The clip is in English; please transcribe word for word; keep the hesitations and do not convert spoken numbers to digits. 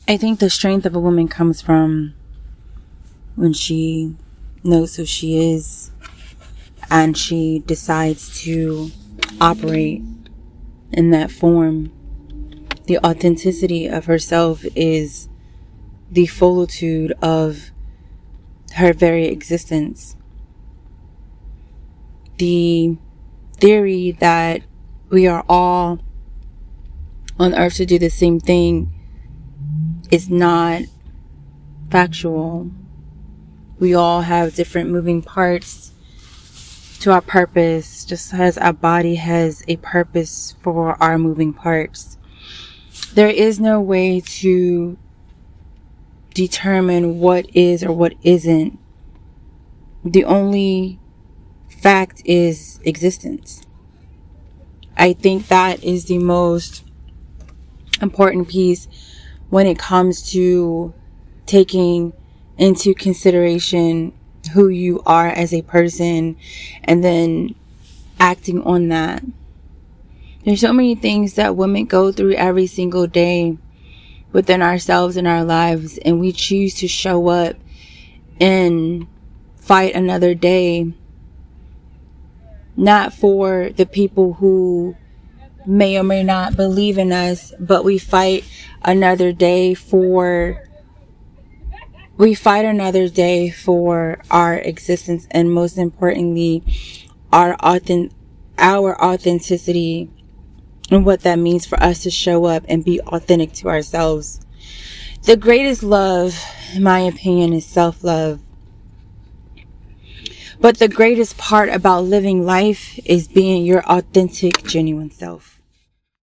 I think the strength of a woman comes from when she knows who she is and she decides to operate in that form. The authenticity of herself is the solitude of her very existence. The theory that we are all on earth to do the same thing is not factual. We all have different moving parts to our purpose, just as our body has a purpose for our moving parts. There is no way to determine what is or what isn't. The only fact is existence. I think that is the most important piece when it comes to taking into consideration who you are as a person and then acting on that. There's so many things that women go through every single day within ourselves and our lives, and we choose to show up and fight another day, not for the people who may or may not believe in us, but we fight another day for we fight another day for our existence, and most importantly, our authentic our authenticity, and what that means for us to show up and be authentic to ourselves. The greatest love, in my opinion, is self-love. But the greatest part about living life is being your authentic, genuine self.